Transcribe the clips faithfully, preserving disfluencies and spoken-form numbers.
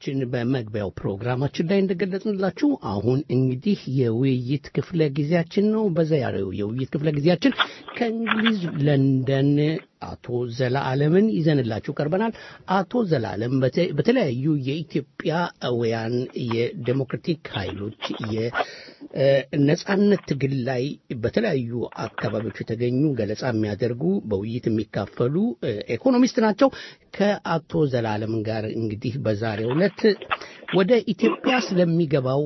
አድማጮቻችን በመግቢያው ፕሮግራማችን ላይ እንደገለጽንላችሁ አሁን እንግዲህ የውይይት ክፍለ ጊዜያችን ነው። በዛሬው የውይይት ክፍለ ጊዜያችን ከእንግሊዝ ለንደን አቶ ዘላለምን ይዘንላችሁ ቀርበናል። አቶ ዘላለም በተለያዩ የኢትዮጵያውያን የዴሞክራቲክ ኃይሎች የነጻነት ትግል ላይ በተለያዩ አካባቢዎች የተገኙ ገለጻ የሚያደርጉ በውይይት የሚካፈሉ ኢኮኖሚስት ናቸው። ከአቶ ዘላለም ጋር እንግዲህ በዛሬው ዕለት ወደ ኢትዮጵያ ስለሚገባው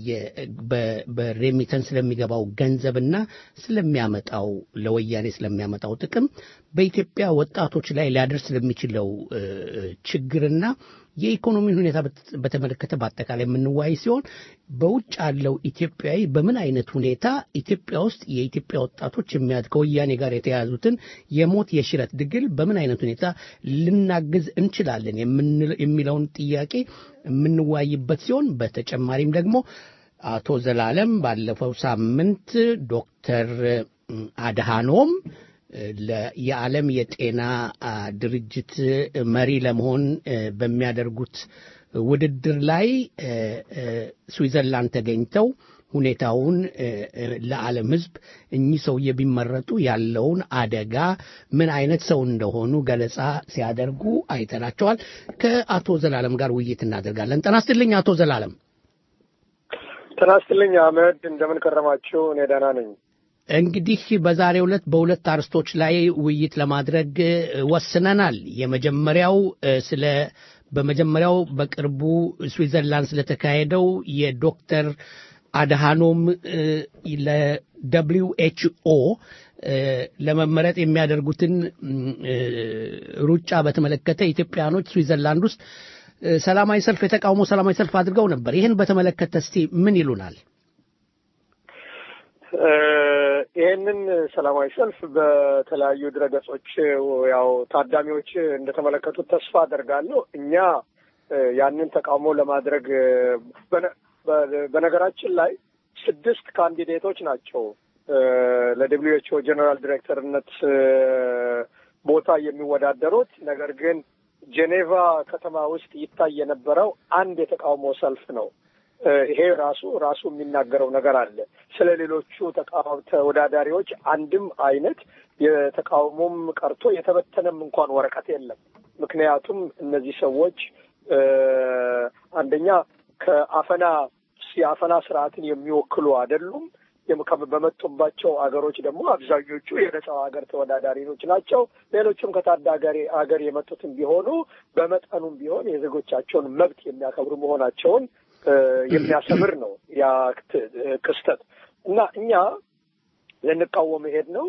በሬሚተንስ ስለሚገባው ገንዘብና ስለሚያመጣው ለወያኔ ስለሚያመጣው ጥቅም በኢትዮጵያ ወጣቶች ላይ ሊያደርስ ስለሚችለው ችግርና የኢኮኖሚን ሁኔታ በተመለከተ በአጠቃላይ የምንወያይ ሲሆን በውጭ ያለው ኢትዮጵያዊ በምን አይነት ሁኔታ ኢትዮጵያ ውስጥ የኢትዮጵያ ወጣቶች የሚያድከው ወያኔ ጋር የተያዙትን የሞት የሽረት ድግል በምን አይነት ሁኔታ ልናግዝ እንችላለን የሚለውን ጥያቄ የምንወያይበት ሲሆን በተጨማሪም ደግሞ አቶ ዘላለም ባለፈው ሳምንት ዶክተር አድሃኖም የዓለም የጤና ድርጅት መሪ ለመሆን በሚያደርጉት ውድድር ላይ ስዊዘርላንድ ተገኝተው ሁኔታውን ለዓለም ሕዝብ እኚህ ሰውዬ ቢመረጡ ያለውን አደጋ ምን አይነት ሰው እንደሆኑ ገለጻ ሲያደርጉ አይተናቸዋል። ከአቶ ዘላለም ጋር ውይይት እናደርጋለን። ጤና ይስጥልኝ አቶ ዘላለም። ጤና ይስጥልኝ አህመድ፣ እንደምን ከረማችሁ? እኔ ደህና ነኝ። እንግዲህ በዛሬው ዕለት በሁለት አርስቶች ላይ ውይይት ለማድረግ ወስነናል። የመጀመሪያው ስለ በመጀመሪያው በቅርቡ ስዊዘርላንድ ስለተካሄደው የዶክተር አድሃኖም ለደብሊው ኤች ኦ ለመመረጥ የሚያደርጉትን ሩጫ በተመለከተ ኢትዮጵያኖች ስዊዘርላንድ ውስጥ ሰላማዊ ሰልፍ የተቃውሞ ሰላማዊ ሰልፍ አድርገው ነበር። ይህን በተመለከተ እስቲ ምን ይሉናል? ይህንን ሰላማዊ ሰልፍ በተለያዩ ድረገጾች ያው ታዳሚዎች እንደተመለከቱት ተስፋ አደርጋለሁ። እኛ ያንን ተቃውሞ ለማድረግ በነገራችን ላይ ስድስት ካንዲዴቶች ናቸው ለደብሊው ኤች ኦ ጀነራል ዲሬክተርነት ቦታ የሚወዳደሩት። ነገር ግን ጄኔቫ ከተማ ውስጥ ይታይ የነበረው አንድ የተቃውሞ ሰልፍ ነው። ይሄ ራሱ ራሱ የሚናገረው ነገር አለ። ስለ ሌሎቹ ተወዳዳሪዎች አንድም አይነት የተቃውሞም ቀርቶ የተበተነም እንኳን ወረቀት የለም። ምክንያቱም እነዚህ ሰዎች አንደኛ ከአፈና የአፈና ስርዓትን የሚወክሉ አይደሉም። በመጡባቸው አገሮች ደግሞ አብዛኞቹ የነጻው ሀገር ተወዳዳሪዎች ናቸው። ሌሎቹም ከታዳጊ ሀገር የመጡትም ቢሆኑ በመጠኑም ቢሆን የዜጎቻቸውን መብት የሚያከብሩ መሆናቸውን የሚያሰምር ነው ያ ክስተት እና እኛ ልንቃወም ሄድ ነው።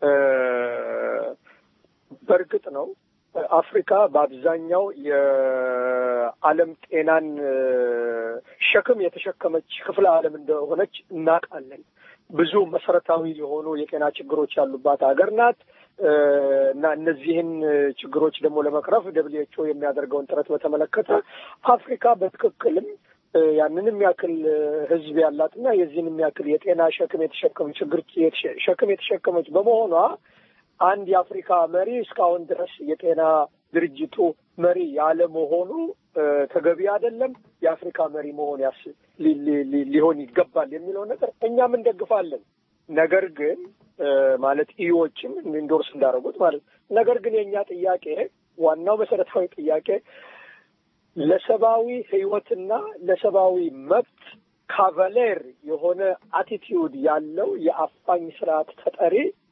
በእርግጥ ነው አፍሪካ በአብዛኛው የዓለም ጤናን ሸክም የተሸከመች ክፍለ ዓለም እንደሆነች እናውቃለን። ብዙ መሰረታዊ የሆኑ የጤና ችግሮች ያሉባት ሀገር ናት እና እነዚህን ችግሮች ደግሞ ለመቅረፍ ደብሊው ኤች ኦ የሚያደርገውን ጥረት በተመለከተ አፍሪካ በትክክልም ያንንም ያክል ህዝብ ያላትና የዚህንም ያክል የጤና ሸክም የተሸከመች ችግር ሸክም የተሸከመች በመሆኗ አንድ የአፍሪካ መሪ እስካሁን ድረስ የጤና ድርጅቱ መሪ ያለ መሆኑ ተገቢ አይደለም። የአፍሪካ መሪ መሆን ያስ ሊሆን ይገባል የሚለው ነገር እኛም እንደግፋለን። ነገር ግን ማለት ኢዮችም ኢንዶርስ እንዳደረጉት ማለት ነገር ግን የኛ ጥያቄ ዋናው መሰረታዊ ጥያቄ ለሰብአዊ ህይወትና ለሰብአዊ መብት ካቫሌር የሆነ አቲቲዩድ ያለው የአፋኝ ስርዓት ተጠሪ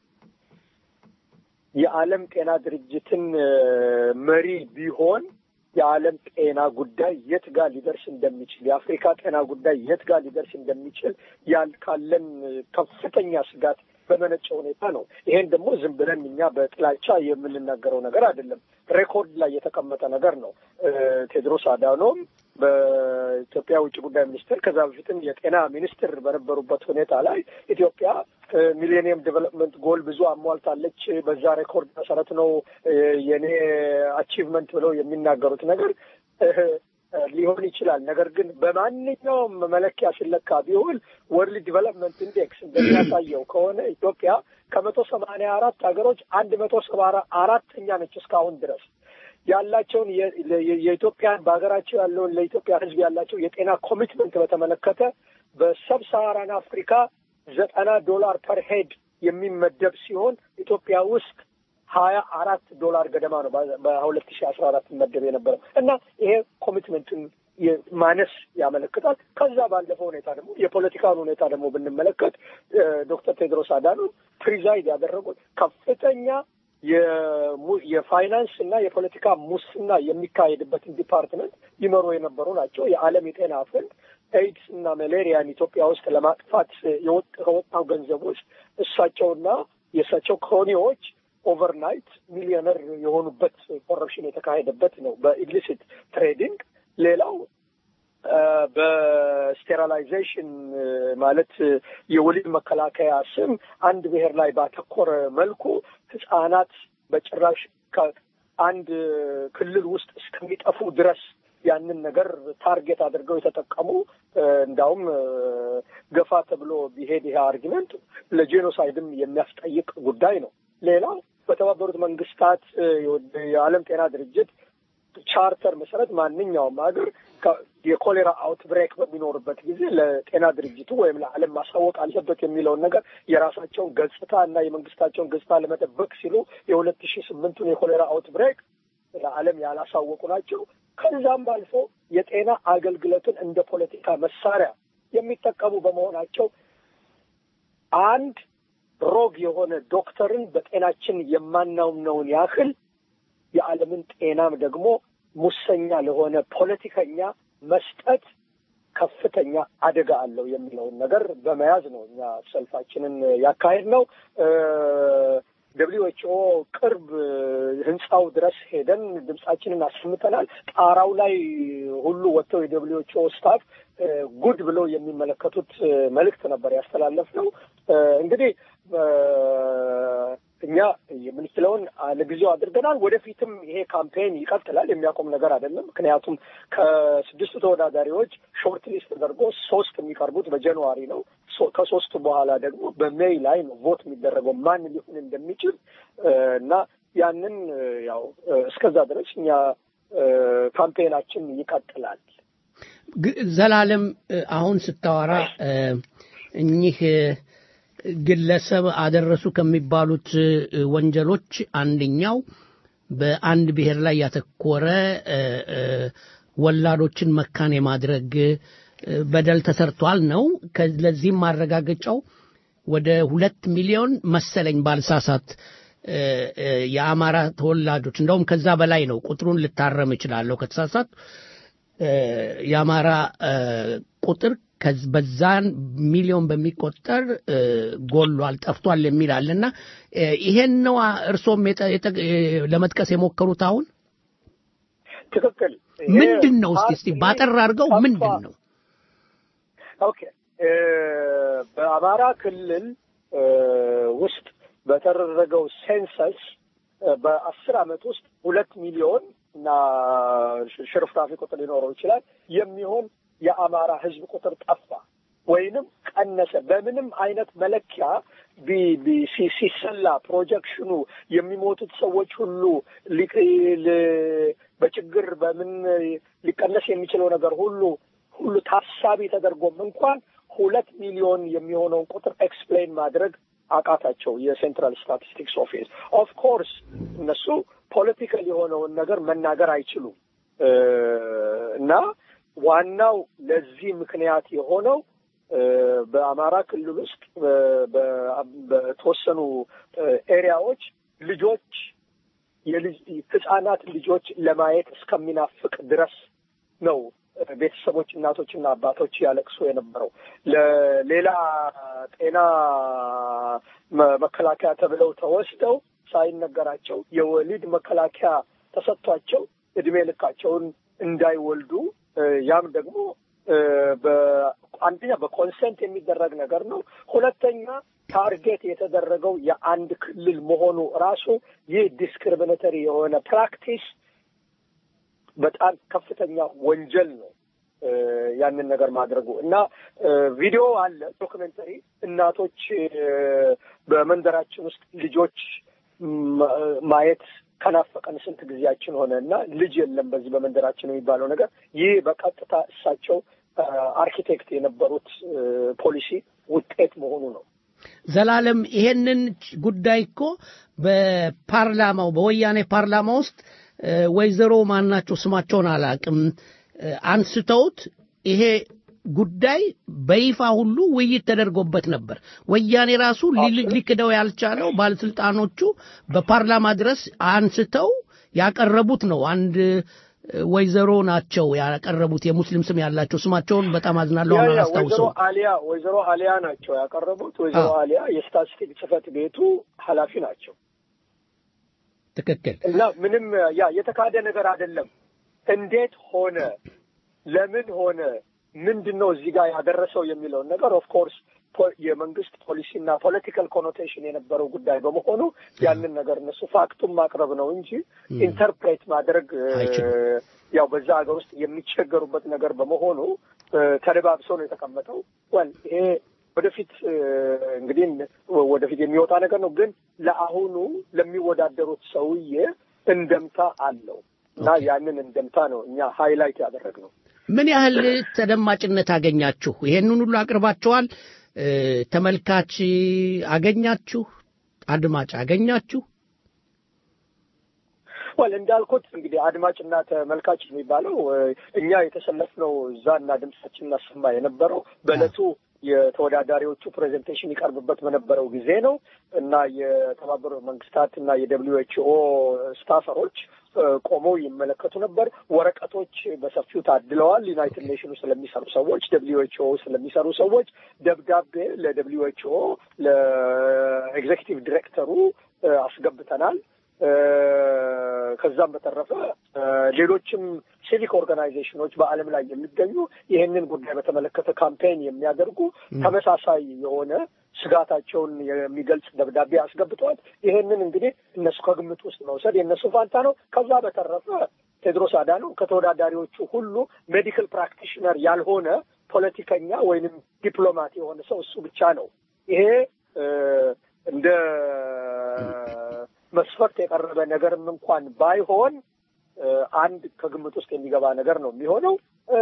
የዓለም ጤና ድርጅትን መሪ ቢሆን የዓለም ጤና ጉዳይ የት ጋር ሊደርስ እንደሚችል የአፍሪካ ጤና ጉዳይ የት ጋር ሊደርስ እንደሚችል ያልካለን ከፍተኛ ስጋት በመነጨ ሁኔታ ነው። ይሄን ደግሞ ዝም ብለን እኛ በጥላቻ የምንናገረው ነገር አይደለም። ሬኮርድ ላይ የተቀመጠ ነገር ነው። ቴድሮስ አዳኖም በኢትዮጵያ ውጭ ጉዳይ ሚኒስትር ከዛ በፊትም የጤና ሚኒስትር በነበሩበት ሁኔታ ላይ ኢትዮጵያ ሚሌኒየም ዴቨሎፕመንት ጎል ብዙ አሟልታለች፣ በዛ ሬኮርድ መሰረት ነው የኔ አቺቭመንት ብለው የሚናገሩት ነገር ሊሆን ይችላል። ነገር ግን በማንኛውም መለኪያ ሲለካ ቢሆን ወርልድ ዲቨሎፕመንት ኢንዴክስ እንደሚያሳየው ከሆነ ኢትዮጵያ ከመቶ ሰማንያ አራት ሀገሮች አንድ መቶ ሰባ አራተኛ ነች እስካሁን ድረስ። ያላቸውን የኢትዮጵያን በሀገራቸው ያለውን ለኢትዮጵያ ሕዝብ ያላቸው የጤና ኮሚትመንት በተመለከተ በሰብሳሃራን አፍሪካ ዘጠና ዶላር ፐር ሄድ የሚመደብ ሲሆን ኢትዮጵያ ውስጥ ሀያ አራት ዶላር ገደማ ነው በሁለት ሺህ አስራ አራት መደብ የነበረው እና ይሄ ኮሚትመንትን ማነስ ያመለክታል። ከዛ ባለፈው ሁኔታ ደግሞ የፖለቲካውን ሁኔታ ደግሞ ብንመለከት ዶክተር ቴድሮስ አዳኖም ፕሪዛይድ ያደረጉት ከፍተኛ የፋይናንስ እና የፖለቲካ ሙስና የሚካሄድበትን ዲፓርትመንት ይመሩ የነበሩ ናቸው። የዓለም የጤና ፈንድ ኤድስ እና ማሌሪያን ኢትዮጵያ ውስጥ ለማጥፋት የወጣው ገንዘብ ውስጥ እሳቸውና የእሳቸው ክሮኒዎች ኦቨርናይት ሚሊዮነር የሆኑበት ኮረፕሽን የተካሄደበት ነው በኢሊሲት ትሬዲንግ። ሌላው በስቴሪላይዜሽን ማለት የወሊድ መከላከያ ስም አንድ ብሔር ላይ ባተኮረ መልኩ ህጻናት በጭራሽ ከአንድ ክልል ውስጥ እስከሚጠፉ ድረስ ያንን ነገር ታርጌት አድርገው የተጠቀሙ እንዳውም ገፋ ተብሎ ቢሄድ ይሄ አርጊመንት ለጄኖሳይድም የሚያስጠይቅ ጉዳይ ነው። ሌላው በተባበሩት መንግስታት የዓለም ጤና ድርጅት ቻርተር መሰረት ማንኛውም ሀገር የኮሌራ አውትብሬክ በሚኖርበት ጊዜ ለጤና ድርጅቱ ወይም ለዓለም ማሳወቅ አለበት የሚለውን ነገር የራሳቸውን ገጽታ እና የመንግስታቸውን ገጽታ ለመጠበቅ ሲሉ የሁለት ሺህ ስምንቱን የኮሌራ አውትብሬክ ለዓለም ያላሳወቁ ናቸው። ከዛም ባልፎ የጤና አገልግሎትን እንደ ፖለቲካ መሳሪያ የሚጠቀሙ በመሆናቸው አንድ ሮግ የሆነ ዶክተርን በጤናችን የማናምነውን ያህል የዓለምን ጤናም ደግሞ ሙሰኛ ለሆነ ፖለቲከኛ መስጠት ከፍተኛ አደጋ አለው የሚለውን ነገር በመያዝ ነው እኛ ሰልፋችንን ያካሄድ ነው። ደብሊው ኤች ኦ ቅርብ ህንጻው ድረስ ሄደን ድምጻችንን አሰምተናል። ጣራው ላይ ሁሉ ወጥተው የደብሊው ኤች ኦ ስታፍ ጉድ ብለው የሚመለከቱት መልእክት ነበር ያስተላለፍነው። እንግዲህ እኛ የምንችለውን ለጊዜው አድርገናል። ወደፊትም ይሄ ካምፔን ይቀጥላል። የሚያቆም ነገር አይደለም። ምክንያቱም ከስድስቱ ተወዳዳሪዎች ሾርት ሊስት ተደርጎ ሶስት የሚቀርቡት በጃንዋሪ ነው። ከሶስቱ በኋላ ደግሞ በሜይ ላይ ነው ቮት የሚደረገው ማን ሊሆን እንደሚችል እና ያንን ያው እስከዛ ድረስ እኛ ካምፔናችን ይቀጥላል። ዘላለም አሁን ስታወራ እኚህ ግለሰብ አደረሱ ከሚባሉት ወንጀሎች አንደኛው በአንድ ብሔር ላይ ያተኮረ ወላዶችን መካን የማድረግ በደል ተሰርቷል ነው። ለዚህም ማረጋገጫው ወደ ሁለት ሚሊዮን መሰለኝ ባልሳሳት የአማራ ተወላጆች እንደውም ከዛ በላይ ነው። ቁጥሩን ልታረም እችላለሁ ከተሳሳት። የአማራ ቁጥር በዛን ሚሊዮን በሚቆጠር ጎሏል ጠፍቷል የሚል አለና ይሄን ነው እርሶም ለመጥቀስ የሞከሩት አሁን ትክክል ምንድነው? እስቲ እስቲ ባጠር አድርገው ምንድነው? ኦኬ በአማራ ክልል ውስጥ በተደረገው ሴንሰስ በአስር ዓመት ውስጥ ሁለት ሚሊዮን እና ሽርፍራፊ ቁጥር ሊኖረው ይችላል የሚሆን የአማራ ህዝብ ቁጥር ጠፋ ወይንም ቀነሰ። በምንም አይነት መለኪያ ሲሰላ ፕሮጀክሽኑ የሚሞቱት ሰዎች ሁሉ በችግር በምን ሊቀነስ የሚችለው ነገር ሁሉ ሁሉ ታሳቢ ተደርጎም እንኳን ሁለት ሚሊዮን የሚሆነውን ቁጥር ኤክስፕሌን ማድረግ አቃታቸው የሴንትራል ስታቲስቲክስ ኦፊስ። ኦፍ ኮርስ እነሱ ፖለቲካል የሆነውን ነገር መናገር አይችሉም እና ዋናው ለዚህ ምክንያት የሆነው በአማራ ክልል ውስጥ በተወሰኑ ኤሪያዎች ልጆች የልጅ ህፃናት ልጆች ለማየት እስከሚናፍቅ ድረስ ነው ቤተሰቦች እናቶችና አባቶች ያለቅሱ የነበረው። ለሌላ ጤና መከላከያ ተብለው ተወስደው ሳይነገራቸው የወሊድ መከላከያ ተሰጥቷቸው እድሜ ልካቸውን እንዳይወልዱ ያም ደግሞ በአንደኛ በኮንሰንት የሚደረግ ነገር ነው። ሁለተኛ ታርጌት የተደረገው የአንድ ክልል መሆኑ ራሱ ይህ ዲስክሪሚኔተሪ የሆነ ፕራክቲስ በጣም ከፍተኛ ወንጀል ነው ያንን ነገር ማድረጉ እና ቪዲዮ አለ ዶክመንተሪ እናቶች በመንደራችን ውስጥ ልጆች ማየት ከናፈቀን ስንት ጊዜያችን ሆነና ልጅ የለም በዚህ በመንደራችን የሚባለው ነገር ይህ በቀጥታ እሳቸው አርኪቴክት የነበሩት ፖሊሲ ውጤት መሆኑ ነው። ዘላለም ይሄንን ጉዳይ እኮ በፓርላማው በወያኔ ፓርላማ ውስጥ ወይዘሮ ማናቸው ስማቸውን አላቅም አንስተውት ይሄ ጉዳይ በይፋ ሁሉ ውይይት ተደርጎበት ነበር። ወያኔ ራሱ ሊክደው ያልቻለው ባለስልጣኖቹ በፓርላማ ድረስ አንስተው ያቀረቡት ነው። አንድ ወይዘሮ ናቸው ያቀረቡት የሙስሊም ስም ያላቸው ስማቸውን በጣም አዝናለሁ አሁን አላስታውሰው። ወይዘሮ አሊያ ወይዘሮ አሊያ ናቸው ያቀረቡት። ወይዘሮ አሊያ የስታቲስቲክ ጽህፈት ቤቱ ኃላፊ ናቸው። ትክክል። እና ምንም ያ የተካደ ነገር አይደለም። እንዴት ሆነ ለምን ሆነ ምንድነው እዚህ ጋር ያደረሰው የሚለው ነገር ኦፍ ኮርስ የመንግስት ፖሊሲና ፖለቲካል ኮኖቴሽን የነበረው ጉዳይ በመሆኑ ያንን ነገር እነሱ ፋክቱን ማቅረብ ነው እንጂ ኢንተርፕሬት ማድረግ ያው በዛ ሀገር ውስጥ የሚቸገሩበት ነገር በመሆኑ ተደባብሶ ነው የተቀመጠው። ወል ይሄ ወደፊት እንግዲህ ወደፊት የሚወጣ ነገር ነው። ግን ለአሁኑ ለሚወዳደሩት ሰውዬ እንደምታ አለው እና ያንን እንደምታ ነው እኛ ሃይላይት ያደረግነው። ምን ያህል ተደማጭነት አገኛችሁ? ይሄንን ሁሉ አቅርባችኋል። ተመልካች አገኛችሁ? አድማጭ አገኛችሁ? ወል እንዳልኩት እንግዲህ አድማጭና ተመልካች የሚባለው እኛ የተሰለፍነው እዛና ድምጻችን እናሰማ የነበረው በእለቱ የተወዳዳሪዎቹ ፕሬዘንቴሽን ይቀርብበት በነበረው ጊዜ ነው እና የተባበሩት መንግስታት እና የደብሊው ኤች ኦ ስታፈሮች ቆመው ይመለከቱ ነበር። ወረቀቶች በሰፊው ታድለዋል። ዩናይትድ ኔሽኑ ስለሚሰሩ ሰዎች፣ ደብሊው ኤች ኦ ስለሚሰሩ ሰዎች ደብዳቤ ለደብሊው ኤች ኦ ለኤግዜኪቲቭ ዲሬክተሩ አስገብተናል። ከዛም በተረፈ ሌሎችም ሲቪክ ኦርጋናይዜሽኖች በዓለም ላይ የሚገኙ ይህንን ጉዳይ በተመለከተ ካምፔን የሚያደርጉ ተመሳሳይ የሆነ ስጋታቸውን የሚገልጽ ደብዳቤ አስገብተዋል። ይሄንን እንግዲህ እነሱ ከግምት ውስጥ መውሰድ የእነሱ ፋንታ ነው። ከዛ በተረፈ ቴድሮስ አዳኖም ከተወዳዳሪዎቹ ሁሉ ሜዲካል ፕራክቲሽነር ያልሆነ ፖለቲከኛ ወይንም ዲፕሎማት የሆነ ሰው እሱ ብቻ ነው። ይሄ እንደ መስፈርት የቀረበ ነገርም እንኳን ባይሆን አንድ ከግምት ውስጥ የሚገባ ነገር ነው የሚሆነው።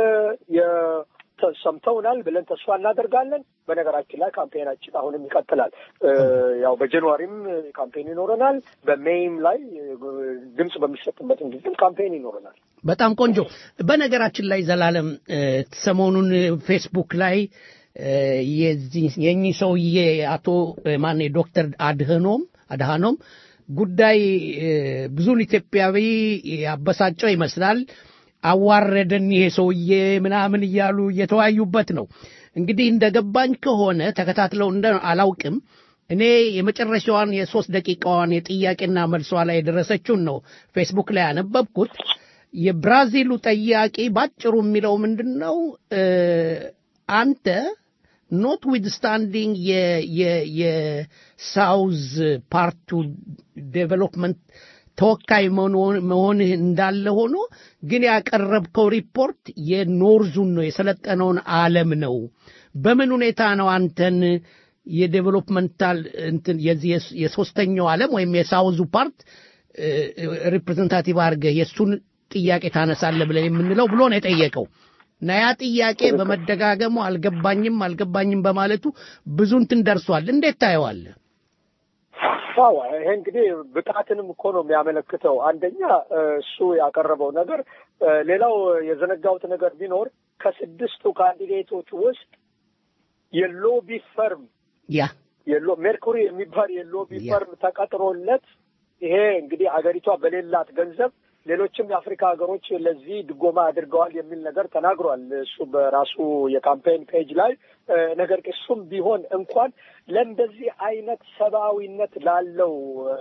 ሰምተውናል ብለን ተስፋ እናደርጋለን። በነገራችን ላይ ካምፔናችን አሁንም ይቀጥላል። ያው በጃንዋሪም ካምፔን ይኖረናል። በሜይም ላይ ድምጽ በሚሰጥበት ጊዜም ካምፔን ይኖረናል። በጣም ቆንጆ። በነገራችን ላይ ዘላለም ሰሞኑን ፌስቡክ ላይ የዚህ የኚህ ሰውዬ አቶ ማን ዶክተር አድሃኖም አድሃኖም ጉዳይ ብዙን ኢትዮጵያዊ ያበሳጨው ይመስላል። አዋረደን ይሄ ሰውዬ ምናምን እያሉ እየተወያዩበት ነው። እንግዲህ እንደገባኝ ከሆነ ተከታትለው እንደ አላውቅም እኔ የመጨረሻዋን የሶስት ደቂቃዋን የጥያቄና መልሷ ላይ የደረሰችውን ነው ፌስቡክ ላይ ያነበብኩት። የብራዚሉ ጠያቂ ባጭሩ የሚለው ምንድነው አንተ notwithstanding ye ye ye south part to development ተወካይ መሆንህ እንዳለ ሆኖ ግን ያቀረብከው ሪፖርት የኖርዙን ነው የሰለጠነውን ዓለም ነው። በምን ሁኔታ ነው አንተን የዴቨሎፕመንታል እንትን የዚህ የሶስተኛው ዓለም ወይም የሳውዙ ፓርት ሪፕሬዘንታቲቭ አድርገህ የሱን ጥያቄ ታነሳለህ ብለን የምንለው ብሎ ነው የጠየቀው። እና ያ ጥያቄ በመደጋገሙ አልገባኝም አልገባኝም በማለቱ ብዙ እንትን ደርሷል። እንዴት ታየዋለህ? አዎ ይሄ እንግዲህ ብቃትንም እኮ ነው የሚያመለክተው። አንደኛ እሱ ያቀረበው ነገር፣ ሌላው የዘነጋውት ነገር ቢኖር ከስድስቱ ካንዲዴቶች ውስጥ የሎቢ ፈርም ያ የሎ ሜርኩሪ የሚባል የሎቢ ፈርም ተቀጥሮለት ይሄ እንግዲህ አገሪቷ በሌላት ገንዘብ ሌሎችም የአፍሪካ ሀገሮች ለዚህ ድጎማ አድርገዋል የሚል ነገር ተናግሯል እሱ በራሱ የካምፔን ፔጅ ላይ። ነገር ግን እሱም ቢሆን እንኳን ለእንደዚህ አይነት ሰብአዊነት ላለው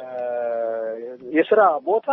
የስራ ቦታ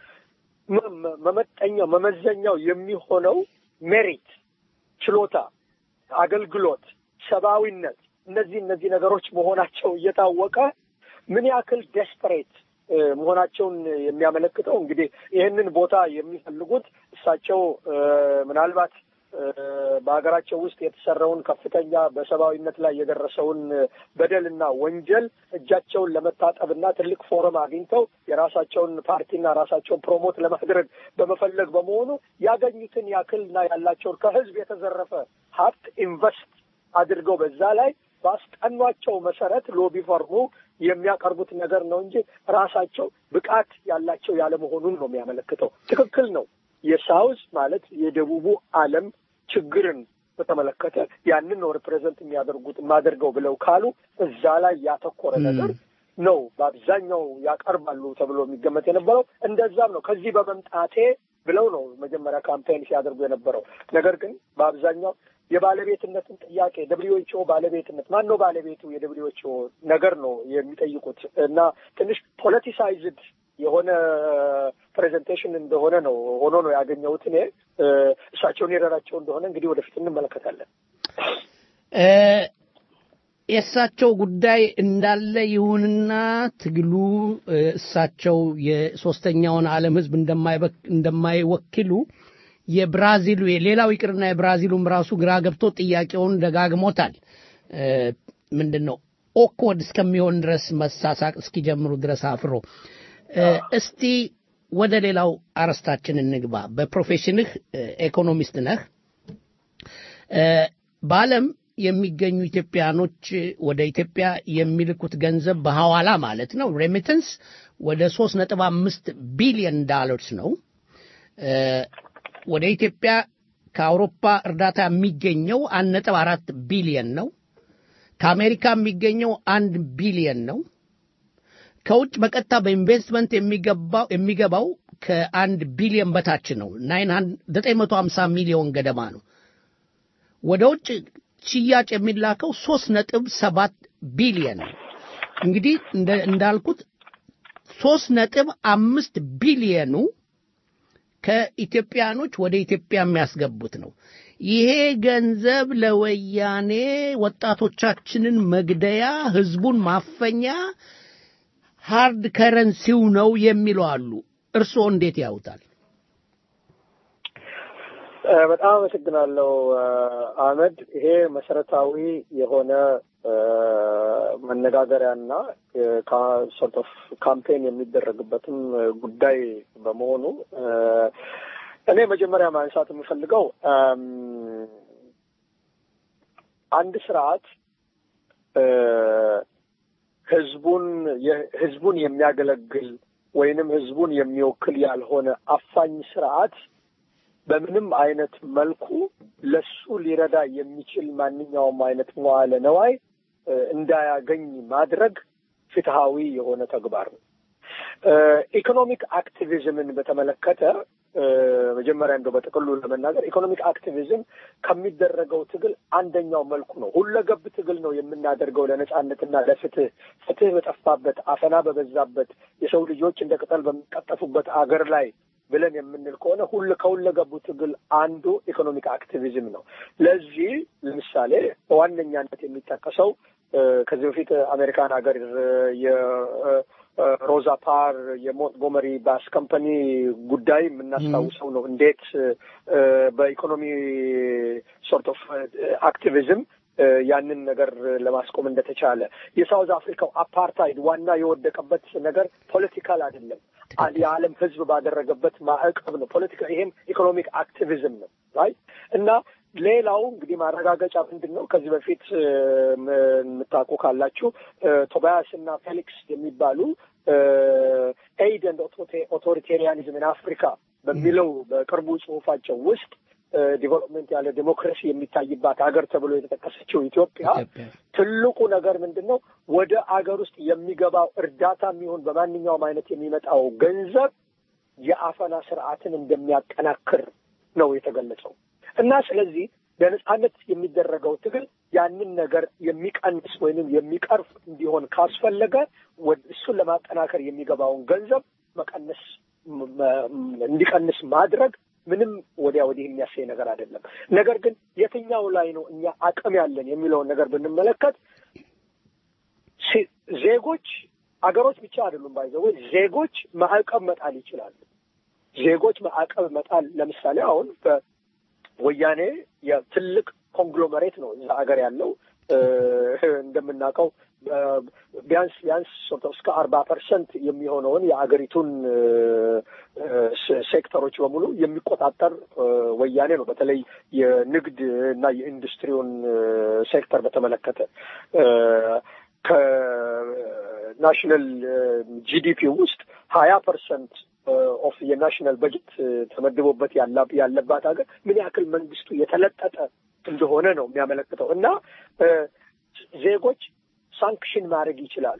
መመጠኛው መመዘኛው የሚሆነው ሜሪት፣ ችሎታ፣ አገልግሎት፣ ሰብአዊነት እነዚህ እነዚህ ነገሮች መሆናቸው እየታወቀ ምን ያክል ዴስፐሬት መሆናቸውን የሚያመለክተው እንግዲህ ይህንን ቦታ የሚፈልጉት እሳቸው ምናልባት በሀገራቸው ውስጥ የተሰራውን ከፍተኛ በሰብአዊነት ላይ የደረሰውን በደልና ወንጀል እጃቸውን ለመታጠብና ትልቅ ፎረም አግኝተው የራሳቸውን ፓርቲና ራሳቸውን ፕሮሞት ለማድረግ በመፈለግ በመሆኑ ያገኙትን ያክልና ያላቸውን ከህዝብ የተዘረፈ ሀብት ኢንቨስት አድርገው በዛ ላይ ባስጠኗቸው መሰረት ሎቢ ፈርሙ የሚያቀርቡት ነገር ነው እንጂ ራሳቸው ብቃት ያላቸው ያለመሆኑን ነው የሚያመለክተው። ትክክል ነው። የሳውዝ ማለት የደቡቡ ዓለም ችግርን በተመለከተ ያንን ነው ሪፕሬዘንት የሚያደርጉት ማደርገው ብለው ካሉ እዛ ላይ ያተኮረ ነገር ነው በአብዛኛው ያቀርባሉ ተብሎ የሚገመት የነበረው። እንደዛም ነው ከዚህ በመምጣቴ ብለው ነው መጀመሪያ ካምፔን ሲያደርጉ የነበረው። ነገር ግን በአብዛኛው የባለቤትነትን ጥያቄ ደብሊው ኤች ኦ ባለቤትነት ማን ነው ባለቤቱ የደብሊው ኤች ኦ ነገር ነው የሚጠይቁት እና ትንሽ ፖለቲሳይዝድ የሆነ ፕሬዘንቴሽን እንደሆነ ነው ሆኖ ነው ያገኘሁት እኔ። እሳቸውን የረዳቸው እንደሆነ እንግዲህ ወደፊት እንመለከታለን። የእሳቸው ጉዳይ እንዳለ ይሁንና ትግሉ እሳቸው የሶስተኛውን ዓለም ህዝብ እንደማይወክሉ የብራዚሉ የሌላው ይቅርና የብራዚሉም ራሱ ግራ ገብቶ ጥያቄውን ደጋግሞታል። ምንድነው ኦክወርድ እስከሚሆን ድረስ መሳሳቅ እስኪጀምሩ ድረስ አፍሮ። እስቲ ወደ ሌላው አርስታችን እንግባ። በፕሮፌሽንህ ኢኮኖሚስት ነህ። በዓለም የሚገኙ ኢትዮጵያኖች ወደ ኢትዮጵያ የሚልኩት ገንዘብ በሐዋላ ማለት ነው ሬሚተንስ ወደ ሶስት ነጥብ አምስት ቢሊዮን ዶላርስ ነው። ወደ ኢትዮጵያ ከአውሮፓ እርዳታ የሚገኘው አንድ ነጥብ አራት ቢሊዮን ነው። ከአሜሪካ የሚገኘው አንድ ቢሊዮን ነው። ከውጭ በቀጥታ በኢንቨስትመንት የሚገባው የሚገባው ከአንድ ቢሊዮን በታች ነው። ዘጠኝ መቶ ሃምሳ ሚሊዮን ገደማ ነው። ወደ ውጭ ሽያጭ የሚላከው ሶስት ነጥብ ሰባት ቢሊዮን ነው። እንግዲህ እንዳልኩት ሶስት ነጥብ አምስት ቢሊዮኑ ከኢትዮጵያኖች ወደ ኢትዮጵያ የሚያስገቡት ነው። ይሄ ገንዘብ ለወያኔ ወጣቶቻችንን መግደያ፣ ህዝቡን ማፈኛ ሃርድ ከረንሲው ነው የሚሉ አሉ። እርስዎ እንዴት ያውታል? በጣም አመሰግናለሁ አህመድ። ይሄ መሰረታዊ የሆነ መነጋገሪያና ሶርት ኦፍ ካምፔን የሚደረግበትም ጉዳይ በመሆኑ እኔ መጀመሪያ ማንሳት የምፈልገው አንድ ስርዓት ህዝቡን ህዝቡን የሚያገለግል ወይንም ህዝቡን የሚወክል ያልሆነ አፋኝ ስርዓት በምንም አይነት መልኩ ለሱ ሊረዳ የሚችል ማንኛውም አይነት መዋለ ነዋይ እንዳያገኝ ማድረግ ፍትሃዊ የሆነ ተግባር ነው። ኢኮኖሚክ አክቲቪዝምን በተመለከተ መጀመሪያ እንደው በጥቅሉ ለመናገር ኢኮኖሚክ አክቲቪዝም ከሚደረገው ትግል አንደኛው መልኩ ነው። ሁለገብ ትግል ነው የምናደርገው ለነጻነትና ለፍትህ። ፍትህ በጠፋበት፣ አፈና በበዛበት፣ የሰው ልጆች እንደ ቅጠል በሚቀጠፉበት አገር ላይ ብለን የምንል ከሆነ ሁሉ ከሁለገቡ ትግል አንዱ ኢኮኖሚክ አክቲቪዝም ነው። ለዚህ ለምሳሌ በዋነኛነት የሚጠቀሰው ከዚህ በፊት አሜሪካን ሀገር የሮዛ ፓር የሞንትጎመሪ ባስ ካምፓኒ ጉዳይ የምናስታውሰው ነው። እንዴት በኢኮኖሚ ሶርት ኦፍ አክቲቪዝም ያንን ነገር ለማስቆም እንደተቻለ። የሳውዝ አፍሪካው አፓርታይድ ዋና የወደቀበት ነገር ፖለቲካል አይደለም፣ የዓለም ህዝብ ባደረገበት ማዕቀብ ነው። ፖለቲካ ይሄም ኢኮኖሚክ አክቲቪዝም ነው ራይት። እና ሌላው እንግዲህ ማረጋገጫ ምንድን ነው? ከዚህ በፊት የምታውቁ ካላችሁ ቶባያስ እና ፌሊክስ የሚባሉ ኤይድ ኤንድ ኦቶሪቴሪያኒዝም ኢን አፍሪካ በሚለው በቅርቡ ጽሁፋቸው ውስጥ ዲቨሎፕመንት ያለ ዲሞክራሲ የሚታይባት ሀገር ተብሎ የተጠቀሰችው ኢትዮጵያ ትልቁ ነገር ምንድን ነው? ወደ አገር ውስጥ የሚገባው እርዳታ የሚሆን በማንኛውም አይነት የሚመጣው ገንዘብ የአፈና ስርዓትን እንደሚያጠናክር ነው የተገለጸው። እና ስለዚህ በነጻነት የሚደረገው ትግል ያንን ነገር የሚቀንስ ወይንም የሚቀርፍ እንዲሆን ካስፈለገ እሱን ለማጠናከር የሚገባውን ገንዘብ መቀነስ እንዲቀንስ ማድረግ ምንም ወዲያ ወዲህ የሚያሳይ ነገር አይደለም። ነገር ግን የትኛው ላይ ነው እኛ አቅም ያለን የሚለውን ነገር ብንመለከት ዜጎች አገሮች ብቻ አይደሉም ባይዘው ዜጎች ማዕቀብ መጣል ይችላሉ። ዜጎች ማዕቀብ መጣል ለምሳሌ አሁን ወያኔ የትልቅ ኮንግሎመሬት ነው እዛ ሀገር ያለው እንደምናውቀው ቢያንስ ቢያንስ እስከ አርባ ፐርሰንት የሚሆነውን የአገሪቱን ሴክተሮች በሙሉ የሚቆጣጠር ወያኔ ነው። በተለይ የንግድ እና የኢንዱስትሪውን ሴክተር በተመለከተ ከናሽናል ጂዲፒ ውስጥ ሀያ ፐርሰንት ኦፍ የናሽናል በጀት ተመድቦበት ያለባት ሀገር ምን ያክል መንግስቱ የተለጠጠ እንደሆነ ነው የሚያመለክተው። እና ዜጎች ሳንክሽን ማድረግ ይችላሉ።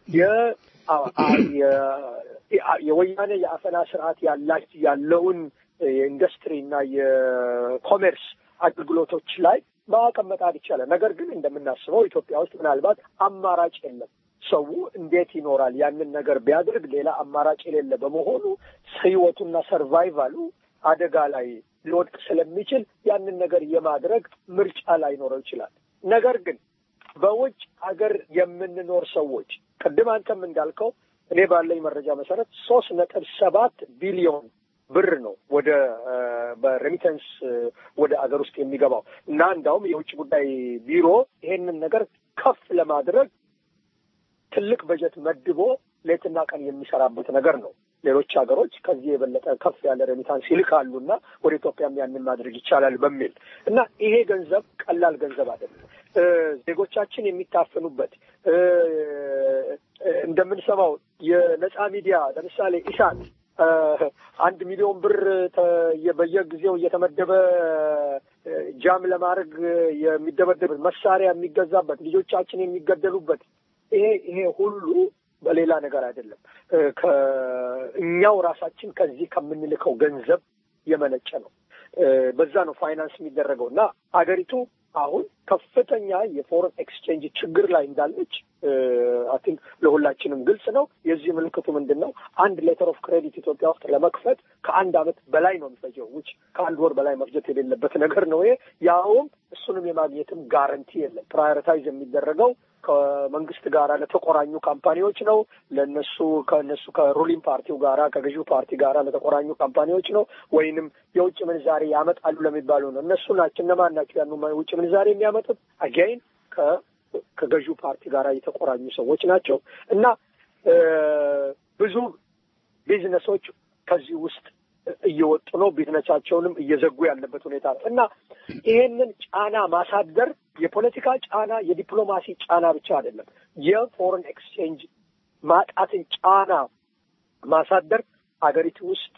የወያኔ የአፈና ስርዓት ያለውን የኢንዱስትሪ እና የኮሜርስ አገልግሎቶች ላይ ማዕቀብ መጣል ይቻላል። ነገር ግን እንደምናስበው ኢትዮጵያ ውስጥ ምናልባት አማራጭ የለም። ሰው እንዴት ይኖራል? ያንን ነገር ቢያደርግ ሌላ አማራጭ የሌለ በመሆኑ ህይወቱና ሰርቫይቫሉ አደጋ ላይ ሊወድቅ ስለሚችል ያንን ነገር የማድረግ ምርጫ ላይኖረው ይችላል። ነገር ግን በውጭ ሀገር የምንኖር ሰዎች ቅድም አንተም እንዳልከው እኔ ባለኝ መረጃ መሰረት ሶስት ነጥብ ሰባት ቢሊዮን ብር ነው ወደ በሬሚተንስ ወደ አገር ውስጥ የሚገባው እና እንዳውም የውጭ ጉዳይ ቢሮ ይሄንን ነገር ከፍ ለማድረግ ትልቅ በጀት መድቦ ሌትና ቀን የሚሰራበት ነገር ነው። ሌሎች ሀገሮች ከዚህ የበለጠ ከፍ ያለ ሬሚታንስ ይልካሉና ወደ ኢትዮጵያም ያንን ማድረግ ይቻላል በሚል እና ይሄ ገንዘብ ቀላል ገንዘብ አይደለም። ዜጎቻችን የሚታፈኑበት እንደምንሰማው የነጻ ሚዲያ ለምሳሌ ኢሳት አንድ ሚሊዮን ብር በየጊዜው እየተመደበ ጃም ለማድረግ የሚደበደብ መሳሪያ የሚገዛበት ልጆቻችን የሚገደሉበት ይሄ ይሄ ሁሉ በሌላ ነገር አይደለም። ከእኛው ራሳችን ከዚህ ከምንልከው ገንዘብ የመነጨ ነው። በዛ ነው ፋይናንስ የሚደረገው እና አገሪቱ አሁን ከፍተኛ የፎሬን ኤክስቼንጅ ችግር ላይ እንዳለች አይ ቲንክ ለሁላችንም ግልጽ ነው። የዚህ ምልክቱ ምንድን ነው? አንድ ሌተር ኦፍ ክሬዲት ኢትዮጵያ ውስጥ ለመክፈት ከአንድ አመት በላይ ነው የሚፈጀው፣ ውጭ ከአንድ ወር በላይ መፍጀት የሌለበት ነገር ነው ይሄ። ያውም እሱንም የማግኘትም ጋረንቲ የለም። ፕራዮሪታይዝ የሚደረገው ከመንግስት ጋር ለተቆራኙ ካምፓኒዎች ነው። ለነሱ ከነሱ ከሩሊንግ ፓርቲው ጋራ ከገዢው ፓርቲ ጋራ ለተቆራኙ ካምፓኒዎች ነው፣ ወይንም የውጭ ምንዛሬ ያመጣሉ ለሚባሉ ነው። እነሱ ናቸው። እነማን ናቸው ያን ውጭ ምንዛሬ የሚያመጡት? አጋይን ከ ከገዢው ፓርቲ ጋራ የተቆራኙ ሰዎች ናቸው እና ብዙ ቢዝነሶች ከዚህ ውስጥ እየወጡ ነው፣ ቢዝነሳቸውንም እየዘጉ ያለበት ሁኔታ ነው እና ይሄንን ጫና ማሳደር የፖለቲካ ጫና የዲፕሎማሲ ጫና ብቻ አይደለም። የፎሬን ኤክስቼንጅ ማጣትን ጫና ማሳደር አገሪቱ ውስጥ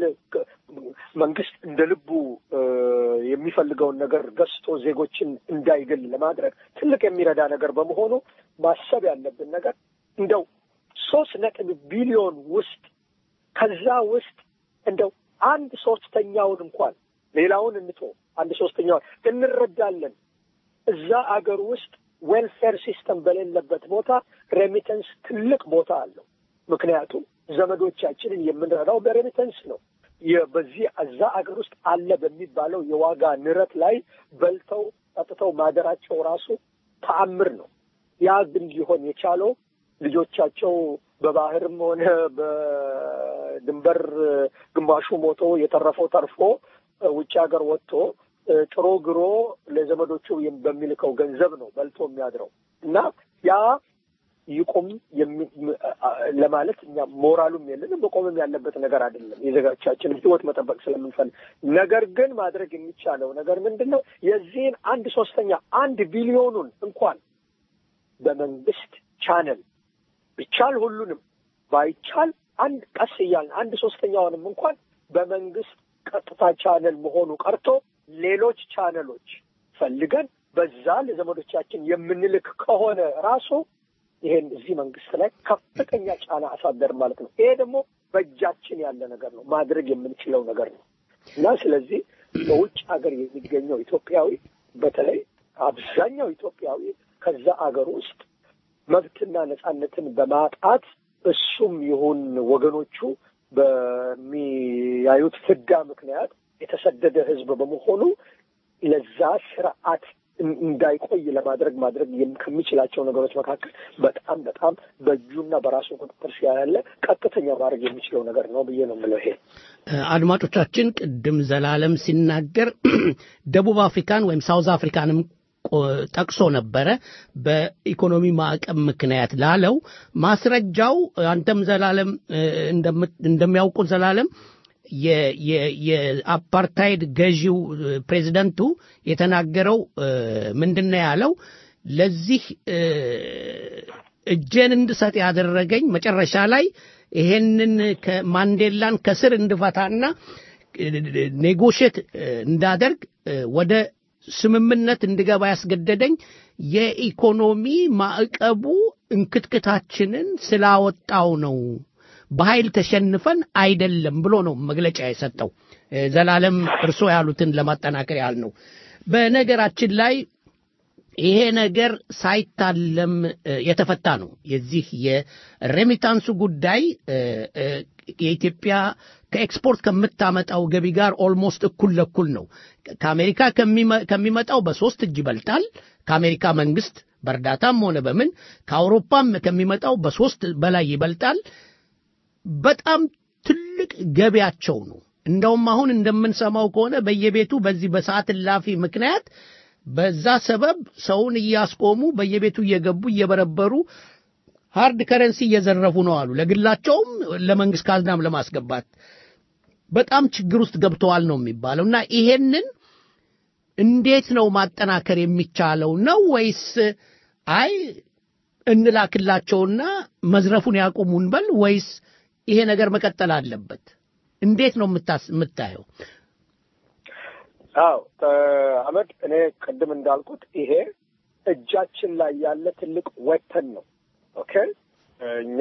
መንግስት እንደ ልቡ የሚፈልገውን ነገር ገዝቶ ዜጎችን እንዳይገል ለማድረግ ትልቅ የሚረዳ ነገር በመሆኑ ማሰብ ያለብን ነገር እንደው ሶስት ነጥብ ቢሊዮን ውስጥ ከዛ ውስጥ እንደው አንድ ሶስተኛውን እንኳን ሌላውን እንቶ አንድ ሶስተኛውን እንረዳለን። እዛ አገር ውስጥ ዌልፌር ሲስተም በሌለበት ቦታ ሬሚተንስ ትልቅ ቦታ አለው። ምክንያቱም ዘመዶቻችንን የምንረዳው በሬሚተንስ ነው። በዚህ እዛ አገር ውስጥ አለ በሚባለው የዋጋ ንረት ላይ በልተው ጠጥተው ማደራቸው ራሱ ተአምር ነው። ያ ግን ሊሆን የቻለው ልጆቻቸው በባህርም ሆነ በድንበር ግማሹ ሞቶ የተረፈው ተርፎ ውጭ ሀገር ወጥቶ ጥሮ ግሮ ለዘመዶቹ በሚልከው ገንዘብ ነው በልቶ የሚያድረው እና ያ ይቆም ለማለት እኛ ሞራሉም የለንም፣ መቆምም ያለበት ነገር አይደለም። የዜጎቻችን ህይወት መጠበቅ ስለምንፈልግ ነገር ግን ማድረግ የሚቻለው ነገር ምንድን ነው? የዚህን አንድ ሶስተኛ አንድ ቢሊዮኑን እንኳን በመንግስት ቻነል ቢቻል ሁሉንም ባይቻል አንድ ቀስ እያልን አንድ ሶስተኛውንም እንኳን በመንግስት ቀጥታ ቻነል መሆኑ ቀርቶ ሌሎች ቻነሎች ፈልገን በዛ ለዘመዶቻችን የምንልክ ከሆነ ራሱ ይሄን እዚህ መንግስት ላይ ከፍተኛ ጫና አሳደር ማለት ነው። ይሄ ደግሞ በእጃችን ያለ ነገር ነው፣ ማድረግ የምንችለው ነገር ነው እና ስለዚህ በውጭ ሀገር የሚገኘው ኢትዮጵያዊ በተለይ አብዛኛው ኢትዮጵያዊ ከዛ አገር ውስጥ መብትና ነጻነትን በማጣት እሱም ይሁን ወገኖቹ በሚያዩት ፍዳ ምክንያት የተሰደደ ህዝብ በመሆኑ ለዛ ስርዓት እንዳይቆይ ለማድረግ ማድረግ ከሚችላቸው ነገሮች መካከል በጣም በጣም በእጁና በራሱ ቁጥጥር ያለ ቀጥተኛ ማድረግ የሚችለው ነገር ነው ብዬ ነው የምለው። ይሄ አድማጮቻችን ቅድም ዘላለም ሲናገር ደቡብ አፍሪካን ወይም ሳውዝ አፍሪካንም ጠቅሶ ነበረ በኢኮኖሚ ማዕቀብ ምክንያት ላለው ማስረጃው አንተም ዘላለም እንደሚያውቁት ዘላለም የአፓርታይድ ገዢው ፕሬዚደንቱ የተናገረው ምንድነው ያለው ለዚህ እጄን እንድሰጥ ያደረገኝ መጨረሻ ላይ ይሄንን ከማንዴላን ከስር እንድፈታና ኔጎሽት እንዳደርግ ወደ ስምምነት እንድገባ ያስገደደኝ የኢኮኖሚ ማዕቀቡ እንክትክታችንን ስላወጣው ነው በኃይል ተሸንፈን አይደለም ብሎ ነው መግለጫ የሰጠው። ዘላለም እርሶ ያሉትን ለማጠናከር ያህል ነው። በነገራችን ላይ ይሄ ነገር ሳይታለም የተፈታ ነው። የዚህ የሬሚታንሱ ጉዳይ የኢትዮጵያ ከኤክስፖርት ከምታመጣው ገቢ ጋር ኦልሞስት እኩል ለኩል ነው። ከአሜሪካ ከሚመጣው በሶስት እጅ ይበልጣል። ከአሜሪካ መንግስት በእርዳታም ሆነ በምን ከአውሮፓም ከሚመጣው በሶስት በላይ ይበልጣል። በጣም ትልቅ ገቢያቸው ነው። እንደውም አሁን እንደምንሰማው ከሆነ በየቤቱ በዚህ በሰዓት እላፊ ምክንያት በዛ ሰበብ ሰውን እያስቆሙ በየቤቱ እየገቡ እየበረበሩ ሃርድ ከረንሲ እየዘረፉ ነው አሉ። ለግላቸውም ለመንግስት ካዝናም ለማስገባት በጣም ችግር ውስጥ ገብተዋል ነው የሚባለውና ይሄንን እንዴት ነው ማጠናከር የሚቻለው ነው ወይስ አይ እንላክላቸውና መዝረፉን ያቆሙን በል ወይስ ይሄ ነገር መቀጠል አለበት? እንዴት ነው የምታየው? አዎ አመድ እኔ ቅድም እንዳልኩት ይሄ እጃችን ላይ ያለ ትልቅ ወተን ነው። ኦኬ እኛ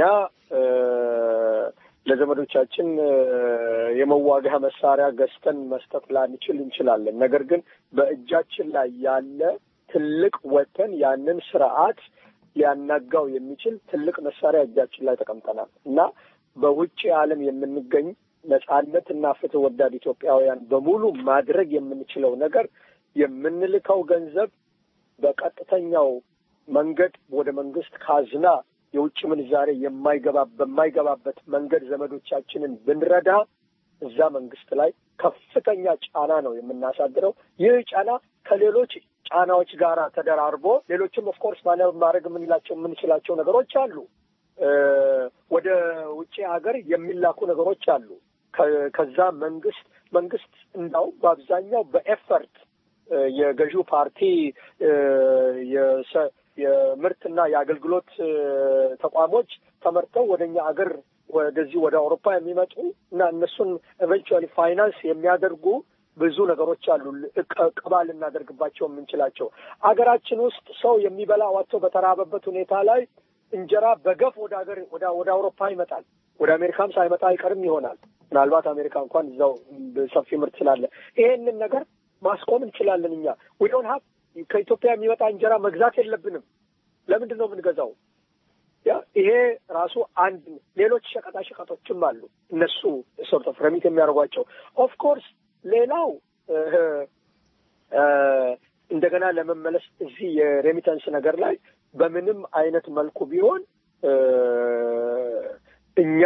ለዘመዶቻችን የመዋጋያ መሳሪያ ገዝተን መስጠት ላንችል እንችላለን። ነገር ግን በእጃችን ላይ ያለ ትልቅ ወተን ያንን ስርዓት ሊያናጋው የሚችል ትልቅ መሳሪያ እጃችን ላይ ተቀምጠናል እና በውጭ ዓለም የምንገኝ ነጻነትና ፍትህ ወዳድ ኢትዮጵያውያን በሙሉ ማድረግ የምንችለው ነገር የምንልከው ገንዘብ በቀጥተኛው መንገድ ወደ መንግስት ካዝና የውጭ ምንዛሬ የማይገባ በማይገባበት መንገድ ዘመዶቻችንን ብንረዳ እዛ መንግስት ላይ ከፍተኛ ጫና ነው የምናሳድረው። ይህ ጫና ከሌሎች ጫናዎች ጋር ተደራርቦ ሌሎችም ኦፍ ኮርስ ማድረግ የምንላቸው የምንችላቸው ነገሮች አሉ። ወደ ውጭ ሀገር የሚላኩ ነገሮች አሉ። ከዛ መንግስት መንግስት እንዳው በአብዛኛው በኤፈርት የገዢው ፓርቲ የምርትና የአገልግሎት ተቋሞች ተመርተው ወደኛ ሀገር ወደዚህ ወደ አውሮፓ የሚመጡ እና እነሱን ኤቨንቹዋሊ ፋይናንስ የሚያደርጉ ብዙ ነገሮች አሉ። ቅባ ልናደርግባቸው የምንችላቸው አገራችን ውስጥ ሰው የሚበላ ዋጥቶ በተራበበት ሁኔታ ላይ እንጀራ በገፍ ወደ ሀገር ወደ ወደ አውሮፓ ይመጣል። ወደ አሜሪካም ሳይመጣ አይቀርም ይሆናል። ምናልባት አሜሪካ እንኳን እዛው ሰፊ ምርት ስላለ ይሄንን ነገር ማስቆም እንችላለን። እኛ we don't have ከኢትዮጵያ የሚመጣ እንጀራ መግዛት የለብንም። ለምንድን ነው የምንገዛው? ያ ይሄ ራሱ አንድ ሌሎች ሸቀጣ ሸቀጦችም አሉ እነሱ ሶርት ኦፍ ረሚት የሚያደርጓቸው ኦፍ ኮርስ። ሌላው እንደገና ለመመለስ እዚህ የሬሚታንስ ነገር ላይ በምንም አይነት መልኩ ቢሆን እኛ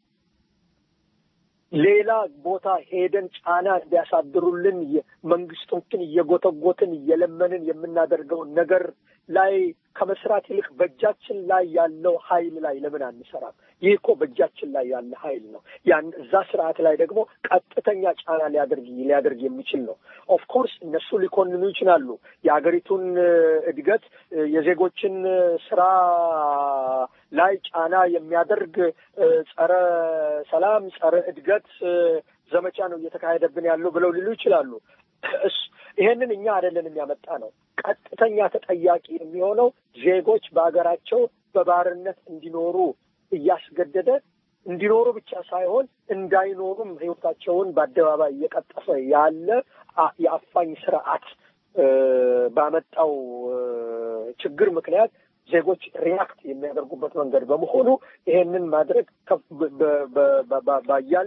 ሌላ ቦታ ሄደን ጫና እንዲያሳድሩልን መንግስቶችን እየጎተጎትን እየለመንን የምናደርገው ነገር ላይ ከመስራት ይልቅ በእጃችን ላይ ያለው ኃይል ላይ ለምን አንሰራም? ይህ እኮ በእጃችን ላይ ያለ ኃይል ነው። ያን እዛ ስርዓት ላይ ደግሞ ቀጥተኛ ጫና ሊያደርግ ሊያደርግ የሚችል ነው። ኦፍ ኮርስ እነሱ ሊኮንኑ ይችላሉ። የሀገሪቱን እድገት የዜጎችን ስራ ላይ ጫና የሚያደርግ ጸረ ሰላም ጸረ እድገት ዘመቻ ነው እየተካሄደብን ያለው ብለው ሊሉ ይችላሉ። ይሄንን እኛ አይደለንም ያመጣ ነው። ቀጥተኛ ተጠያቂ የሚሆነው ዜጎች በአገራቸው በባርነት እንዲኖሩ እያስገደደ እንዲኖሩ ብቻ ሳይሆን እንዳይኖሩም ህይወታቸውን በአደባባይ እየቀጠፈ ያለ የአፋኝ ስርዓት ባመጣው ችግር ምክንያት ዜጎች ሪያክት የሚያደርጉበት መንገድ በመሆኑ ይሄንን ማድረግ ባያሌው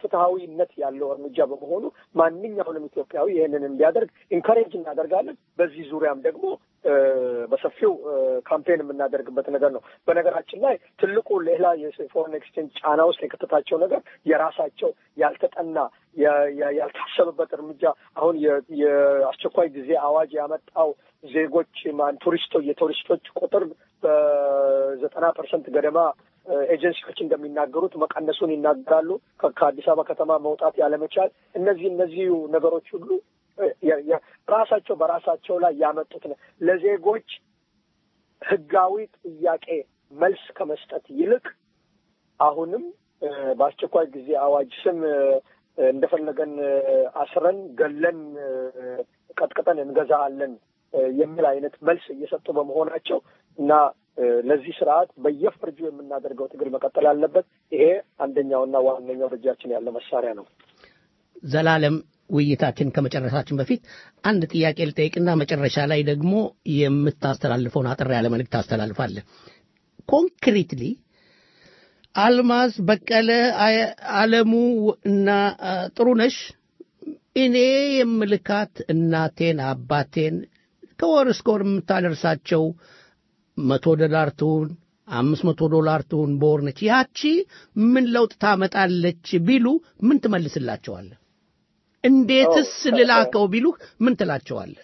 ፍትሃዊነት ያለው እርምጃ በመሆኑ ማንኛውንም ኢትዮጵያዊ ይህንን እንዲያደርግ ኢንካሬጅ እናደርጋለን። በዚህ ዙሪያም ደግሞ በሰፊው ካምፔን የምናደርግበት ነገር ነው። በነገራችን ላይ ትልቁ ሌላ የፎሬን ኤክስቼንጅ ጫና ውስጥ የከተታቸው ነገር የራሳቸው ያልተጠና ያልታሰበበት እርምጃ አሁን የአስቸኳይ ጊዜ አዋጅ ያመጣው ዜጎች ማን ቱሪስቶች የቱሪስቶች ቁጥር በዘጠና ፐርሰንት ገደማ ኤጀንሲዎች እንደሚናገሩት መቀነሱን ይናገራሉ። ከአዲስ አበባ ከተማ መውጣት ያለመቻል፣ እነዚህ እነዚህ ነገሮች ሁሉ ራሳቸው በራሳቸው ላይ ያመጡት ነው። ለዜጎች ህጋዊ ጥያቄ መልስ ከመስጠት ይልቅ አሁንም በአስቸኳይ ጊዜ አዋጅ ስም እንደፈለገን አስረን ገለን ቀጥቅጠን እንገዛለን የሚል አይነት መልስ እየሰጡ በመሆናቸው እና ለዚህ ስርዓት በየፍርጁ የምናደርገው ትግል መቀጠል አለበት። ይሄ አንደኛውና ዋነኛው በእጃችን ያለ መሳሪያ ነው። ዘላለም ውይይታችን ከመጨረሳችን በፊት አንድ ጥያቄ ልጠይቅና መጨረሻ ላይ ደግሞ የምታስተላልፈውን አጥር ያለ መልእክት ታስተላልፋለህ። ኮንክሪትሊ አልማዝ በቀለ፣ አለሙ እና ጥሩነሽ እኔ የምልካት እናቴን አባቴን ከወር እስከ ወር የምታደርሳቸው መቶ ዶላር ትሁን አምስት መቶ ዶላር ትሁን በወር ነች። ያቺ ምን ለውጥ ታመጣለች ቢሉ ምን ትመልስላቸዋለህ? እንዴትስ ልላከው ቢሉህ ምን ትላቸዋለህ?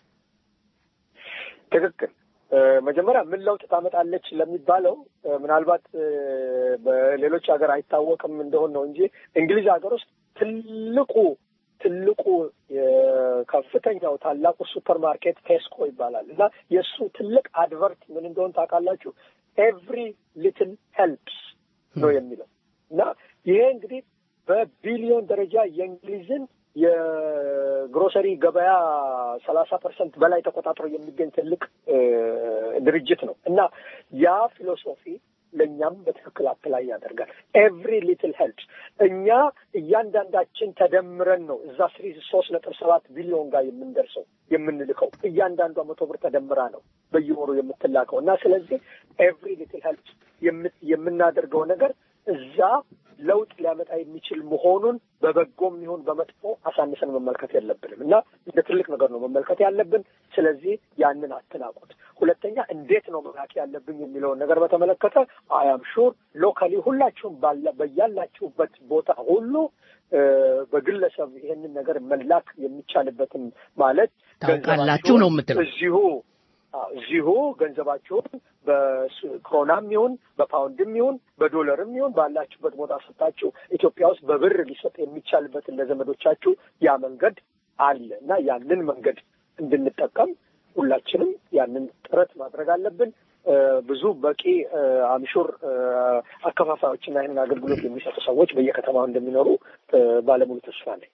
ትክክል። መጀመሪያ ምን ለውጥ ታመጣለች ለሚባለው ምናልባት በሌሎች ሀገር አይታወቅም እንደሆነ ነው እንጂ እንግሊዝ ሀገር ውስጥ ትልቁ ትልቁ ከፍተኛው ታላቁ ሱፐር ማርኬት ቴስኮ ይባላል እና የእሱ ትልቅ አድቨርት ምን እንደሆነ ታውቃላችሁ? ኤቭሪ ሊትል ሄልፕስ ነው የሚለው እና ይሄ እንግዲህ በቢሊዮን ደረጃ የእንግሊዝን የግሮሰሪ ገበያ ሰላሳ ፐርሰንት በላይ ተቆጣጥሮ የሚገኝ ትልቅ ድርጅት ነው እና ያ ፊሎሶፊ ለእኛም በትክክል አፕላይ ያደርጋል። ኤቭሪ ሊትል ሄልፕስ እኛ እያንዳንዳችን ተደምረን ነው እዛ ስሪ ሶስት ነጥብ ሰባት ቢሊዮን ጋር የምንደርሰው የምንልከው እያንዳንዷ መቶ ብር ተደምራ ነው በየወሩ የምትላከው እና ስለዚህ ኤቭሪ ሊትል ሄልፕስ የምናደርገው ነገር እዛ ለውጥ ሊያመጣ የሚችል መሆኑን በበጎም ይሁን በመጥፎ አሳንሰን መመልከት የለብንም እና እንደ ትልቅ ነገር ነው መመልከት ያለብን። ስለዚህ ያንን አትናቁት። ሁለተኛ እንዴት ነው መላክ ያለብን የሚለውን ነገር በተመለከተ አያም ሹር ሎካሊ ሁላችሁም በያላችሁበት ቦታ ሁሉ በግለሰብ ይሄንን ነገር መላክ የሚቻልበትን ማለት ታውቃላችሁ ነው የምትለው እዚሁ እዚሁ ገንዘባችሁን በክሮናም ይሁን በፓውንድም ይሁን በዶላርም ይሁን ባላችሁበት ቦታ ሰጣችሁ ኢትዮጵያ ውስጥ በብር ሊሰጥ የሚቻልበትን ለዘመዶቻችሁ ያ መንገድ አለ እና ያንን መንገድ እንድንጠቀም ሁላችንም ያንን ጥረት ማድረግ አለብን። ብዙ በቂ አምሹር አከፋፋዮችና ይህንን አገልግሎት የሚሰጡ ሰዎች በየከተማው እንደሚኖሩ ባለሙሉ ተስፋ ነኝ።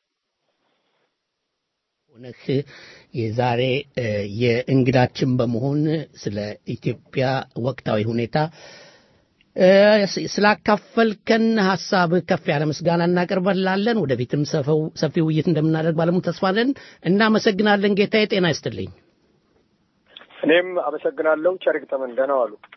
ሆነህ የዛሬ የእንግዳችን በመሆን ስለ ኢትዮጵያ ወቅታዊ ሁኔታ ስላካፈልከን ሐሳብ ከፍ ያለ ምስጋና እናቀርባለን። ወደፊትም ሰፊ ውይይት እንደምናደርግ ባለሙሉ ተስፋ ነን። እናመሰግናለን። ጌታዬ ጤና ይስጥልኝ። እኔም አመሰግናለሁ። ቸር ይግጠመን። ደህና ዋሉ።